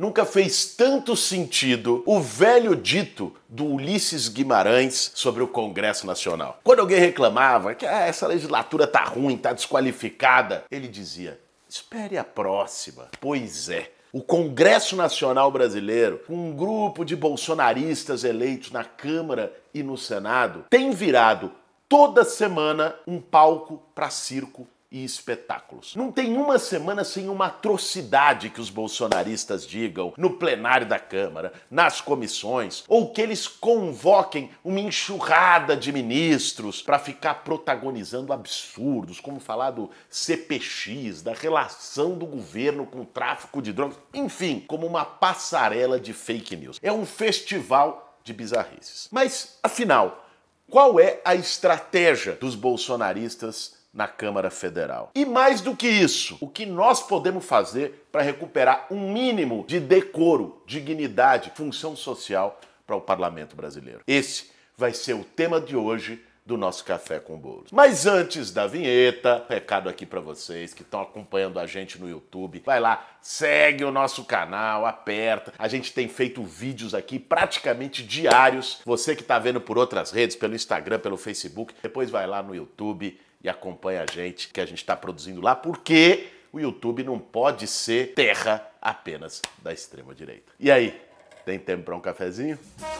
nunca fez tanto sentido o velho dito do Ulisses Guimarães sobre o Congresso Nacional. Quando alguém reclamava que essa legislatura tá ruim, tá desqualificada, ele dizia: espere a próxima. Pois é. O Congresso Nacional Brasileiro, com um grupo de bolsonaristas eleitos na Câmara e no Senado, tem virado toda semana um palco para circo e espetáculos. Não tem uma semana sem uma atrocidade que os bolsonaristas digam no plenário da Câmara, nas comissões, ou que eles convoquem uma enxurrada de ministros para ficar protagonizando absurdos, como falar do CPX, da relação do governo com o tráfico de drogas, enfim, como uma passarela de fake news. É um festival de bizarrices. Mas, afinal, qual é a estratégia dos bolsonaristas na Câmara Federal? E mais do que isso, o que nós podemos fazer para recuperar um mínimo de decoro, dignidade, função social para o parlamento brasileiro? Esse vai ser o tema de hoje do nosso Café com Bolos. Mas antes da vinheta, recado aqui para vocês que estão acompanhando a gente no YouTube. Vai lá, segue o nosso canal, aperta. A gente tem feito vídeos aqui praticamente diários. Você que está vendo por outras redes, pelo Instagram, pelo Facebook, depois vai lá no YouTube e acompanha a gente, que a gente está produzindo lá, porque o YouTube não pode ser terra apenas da extrema-direita. E aí, tem tempo para um cafezinho?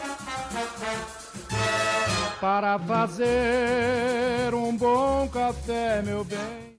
Para fazer um bom café, meu bem.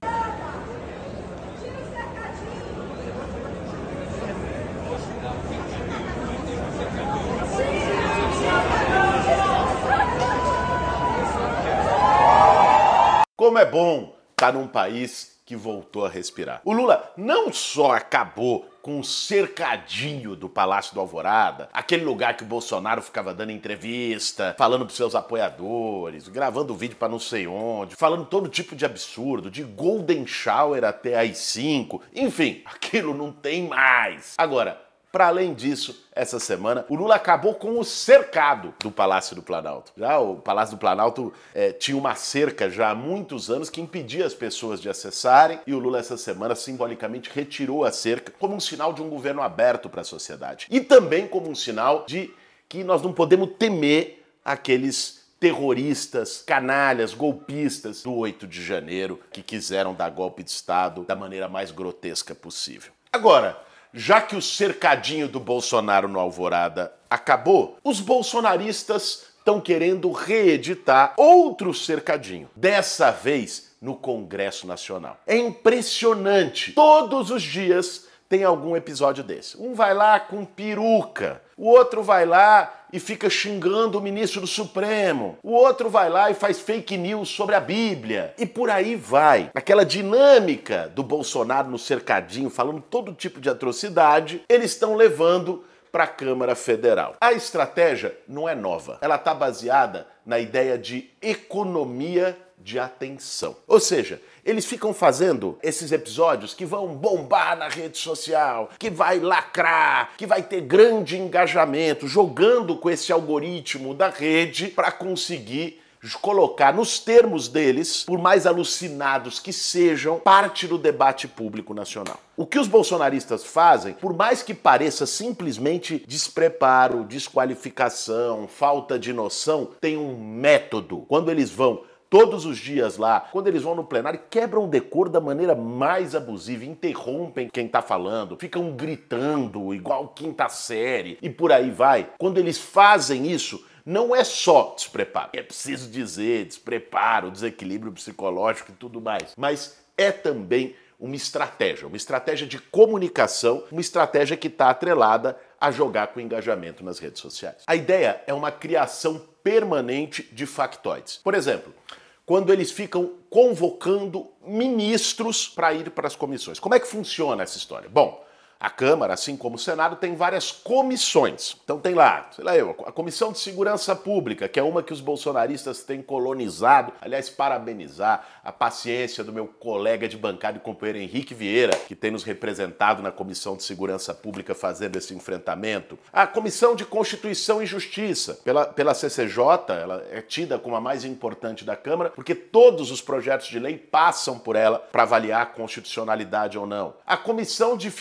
Como é bom estar num país que voltou a respirar. O Lula não só acabou com o cercadinho do Palácio do Alvorada, aquele lugar que o Bolsonaro ficava dando entrevista, falando pros seus apoiadores, gravando vídeo pra não sei onde, falando todo tipo de absurdo, de Golden Shower até às 5, enfim, aquilo não tem mais. Agora, para além disso, essa semana, o Lula acabou com o cercado do Palácio do Planalto. Já o Palácio do Planalto tinha uma cerca já há muitos anos que impedia as pessoas de acessarem, e o Lula essa semana simbolicamente retirou a cerca como um sinal de um governo aberto para a sociedade. E também como um sinal de que nós não podemos temer aqueles terroristas, canalhas, golpistas do 8 de janeiro que quiseram dar golpe de Estado da maneira mais grotesca possível. Agora, já que o cercadinho do Bolsonaro no Alvorada acabou, os bolsonaristas estão querendo reeditar outro cercadinho, dessa vez no Congresso Nacional. É impressionante, todos os dias tem algum episódio desse. Um vai lá com peruca, o outro vai lá e fica xingando o ministro do Supremo, o outro vai lá e faz fake news sobre a Bíblia, e por aí vai. Aquela dinâmica do Bolsonaro no cercadinho, falando todo tipo de atrocidade, eles estão levando para a Câmara Federal. A estratégia não é nova, ela está baseada na ideia de economia de atenção. Ou seja, eles ficam fazendo esses episódios que vão bombar na rede social, que vai lacrar, que vai ter grande engajamento, jogando com esse algoritmo da rede para conseguir colocar nos termos deles, por mais alucinados que sejam, parte do debate público nacional. O que os bolsonaristas fazem, por mais que pareça simplesmente despreparo, desqualificação, falta de noção, tem um método. Quando eles vão todos os dias lá, quando eles vão no plenário, quebram o decoro da maneira mais abusiva, interrompem quem tá falando, ficam gritando igual quinta série e por aí vai. Quando eles fazem isso, não é só despreparo, é preciso dizer despreparo, desequilíbrio psicológico e tudo mais, mas é também uma estratégia de comunicação, uma estratégia que está atrelada a jogar com engajamento nas redes sociais. A ideia é uma criação permanente de factoides. Por exemplo, quando eles ficam convocando ministros para ir para as comissões. Como é que funciona essa história? Bom, a Câmara, assim como o Senado, tem várias comissões. Então tem lá, a Comissão de Segurança Pública, que é uma que os bolsonaristas têm colonizado. Aliás, parabenizar a paciência do meu colega de bancada e companheiro Henrique Vieira, que tem nos representado na Comissão de Segurança Pública fazendo esse enfrentamento. A Comissão de Constituição e Justiça, pela CCJ, ela é tida como a mais importante da Câmara, porque todos os projetos de lei passam por ela para avaliar a constitucionalidade ou não. A Comissão de Fiscalização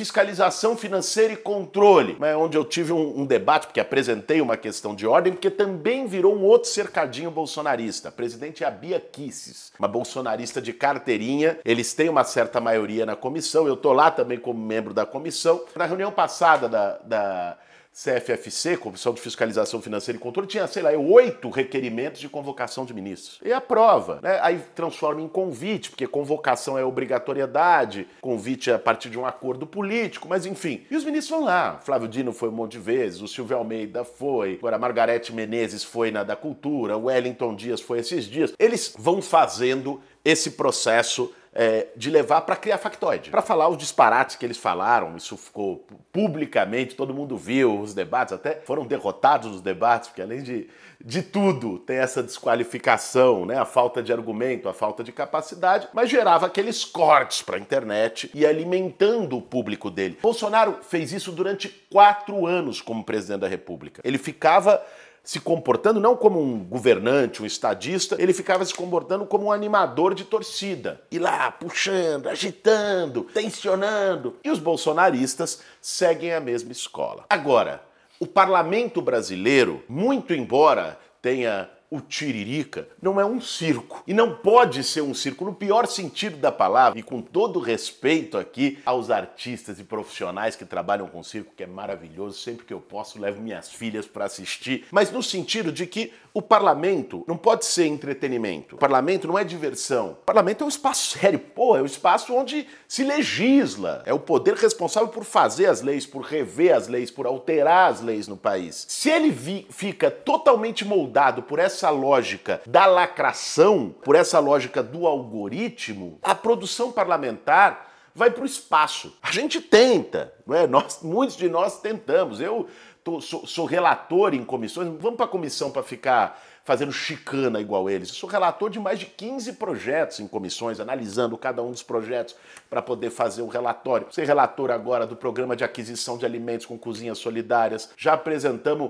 fiscalização financeira e controle, onde eu tive um debate, porque apresentei uma questão de ordem, porque também virou um outro cercadinho bolsonarista. A presidente é a Bia Kicis, uma bolsonarista de carteirinha. Eles têm uma certa maioria na comissão, eu tô lá também como membro da comissão. Na reunião passada da CFFC, Comissão de Fiscalização Financeira e Controle, tinha, 8 requerimentos de convocação de ministros. E aprova, né? Aí transforma em convite, porque convocação é obrigatoriedade, convite é a partir de um acordo político, mas enfim. E os ministros vão lá. Flávio Dino foi um monte de vezes, o Silvio Almeida foi, agora a Margarete Menezes foi na da Cultura, o Wellington Dias foi esses dias. Eles vão fazendo esse processo de levar para criar factoide, para falar os disparates que eles falaram. Isso ficou publicamente, todo mundo viu os debates, até foram derrotados os debates, porque além de tudo tem essa desqualificação, né? A falta de argumento, a falta de capacidade, mas gerava aqueles cortes para a internet e alimentando o público dele. Bolsonaro fez isso durante 4 anos como presidente da República. Ele ficava se comportando não como um governante, um estadista, ele ficava se comportando como um animador de torcida. E lá, puxando, agitando, tensionando. E os bolsonaristas seguem a mesma escola. Agora, o parlamento brasileiro, muito embora tenha o tiririca, não é um circo. E não pode ser um circo no pior sentido da palavra. E com todo respeito aqui aos artistas e profissionais que trabalham com circo, que é maravilhoso, sempre que eu posso levo minhas filhas para assistir. Mas no sentido de que o parlamento não pode ser entretenimento. O parlamento não é diversão. O parlamento é um espaço sério. É o espaço onde se legisla. É o poder responsável por fazer as leis, por rever as leis, por alterar as leis no país. Se ele fica totalmente moldado por essa lógica da lacração, por essa lógica do algoritmo, a produção parlamentar vai para o espaço. A gente tenta, não é? Muitos de nós tentamos. Eu sou relator em comissões, não vamos para a comissão para ficar fazendo chicana igual eles. Eu sou relator de mais de 15 projetos em comissões, analisando cada um dos projetos para poder fazer um relatório. Sou relator agora do programa de aquisição de alimentos com cozinhas solidárias. Já apresentamos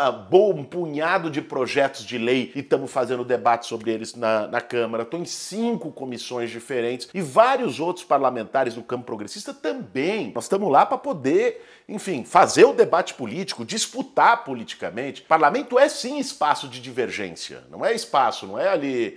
um punhado de projetos de lei e estamos fazendo debate sobre eles na Câmara. Estou em 5 comissões diferentes e vários outros parlamentares do campo progressista também. Nós estamos lá para poder, enfim, fazer o debate político, disputar politicamente. O parlamento é sim espaço de divergência, não é espaço, não é ali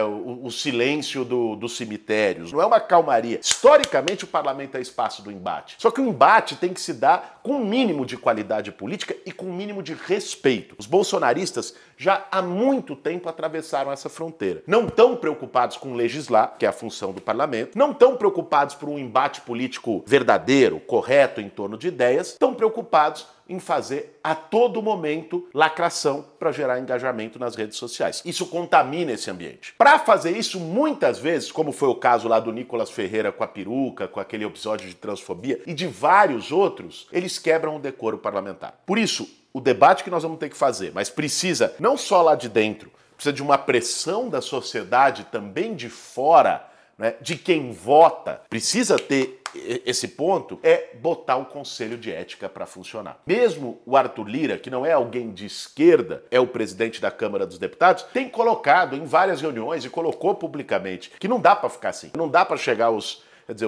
o silêncio dos cemitérios, não é uma calmaria. Historicamente, o parlamento é espaço do embate. Só que o embate tem que se dar com um mínimo de qualidade política e com um mínimo de respeito. Os bolsonaristas já há muito tempo atravessaram essa fronteira. Não estão preocupados com legislar, que é a função do parlamento, não estão preocupados por um embate político verdadeiro, correto, em torno de ideias, estão preocupados em fazer a todo momento lacração para gerar engajamento nas redes sociais. Isso contamina esse ambiente. Para fazer isso, muitas vezes, como foi o caso lá do Nicolas Ferreira com a peruca, com aquele episódio de transfobia e de vários outros, eles quebram o decoro parlamentar. Por isso, o debate que nós vamos ter que fazer, mas precisa não só lá de dentro, precisa de uma pressão da sociedade também de fora, né, de quem vota, precisa ter esse ponto, é botar o Conselho de Ética para funcionar. Mesmo o Arthur Lira, que não é alguém de esquerda, é o presidente da Câmara dos Deputados, tem colocado em várias reuniões e colocou publicamente que não dá para ficar assim. Não dá para chegar os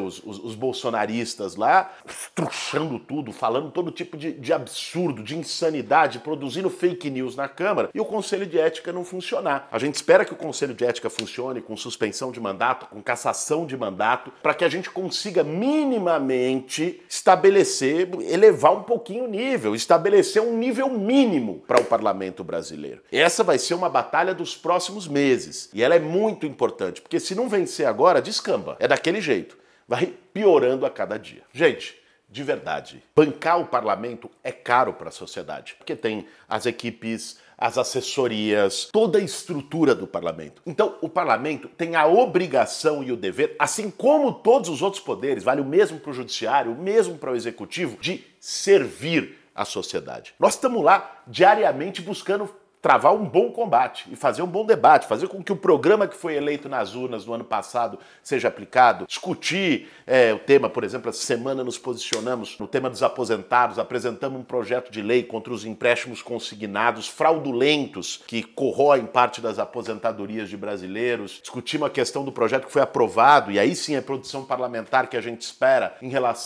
bolsonaristas lá, truxando tudo, falando todo tipo de absurdo, de insanidade, produzindo fake news na Câmara, e o Conselho de Ética não funcionar. A gente espera que o Conselho de Ética funcione com suspensão de mandato, com cassação de mandato, para que a gente consiga minimamente estabelecer, elevar um pouquinho o nível, estabelecer um nível mínimo para o parlamento brasileiro. Essa vai ser uma batalha dos próximos meses, e ela é muito importante, porque se não vencer agora, descamba. É daquele jeito. Vai piorando a cada dia. Gente, de verdade, bancar o parlamento é caro para a sociedade, porque tem as equipes, as assessorias, toda a estrutura do parlamento. Então, o parlamento tem a obrigação e o dever, assim como todos os outros poderes, vale o mesmo para o judiciário, o mesmo para o executivo, de servir a sociedade. Nós estamos lá diariamente buscando travar um bom combate e fazer um bom debate, fazer com que o programa que foi eleito nas urnas no ano passado seja aplicado, discutir o tema, por exemplo, essa semana nos posicionamos no tema dos aposentados, apresentamos um projeto de lei contra os empréstimos consignados fraudulentos que corroem parte das aposentadorias de brasileiros, discutimos a questão do projeto que foi aprovado, e aí sim é produção parlamentar que a gente espera em relação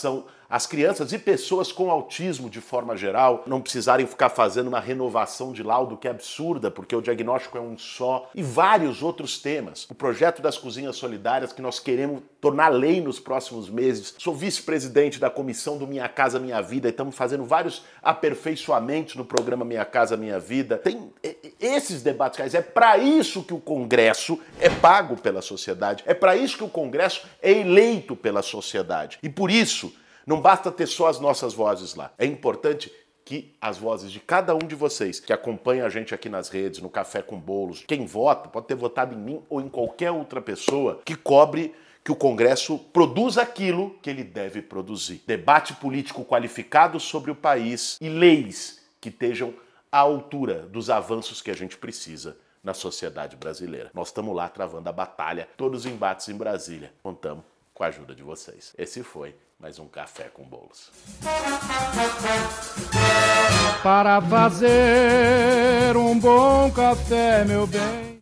as crianças e pessoas com autismo de forma geral não precisarem ficar fazendo uma renovação de laudo que é absurda, porque o diagnóstico é um só, e vários outros temas. O projeto das cozinhas solidárias que nós queremos tornar lei nos próximos meses. Sou vice-presidente da comissão do Minha Casa Minha Vida e estamos fazendo vários aperfeiçoamentos no programa Minha Casa Minha Vida. Tem esses debates reais. É para isso que o Congresso é pago pela sociedade. É para isso que o Congresso é eleito pela sociedade. E por isso, não basta ter só as nossas vozes lá. É importante que as vozes de cada um de vocês que acompanha a gente aqui nas redes, no Café com Bolos, quem vota, pode ter votado em mim ou em qualquer outra pessoa, que cobre que o Congresso produza aquilo que ele deve produzir. Debate político qualificado sobre o país e leis que estejam à altura dos avanços que a gente precisa na sociedade brasileira. Nós estamos lá travando a batalha, todos os embates em Brasília. Contamos com a ajuda de vocês. Esse foi mais um Café com Bolos. Para fazer um bom café, meu bem.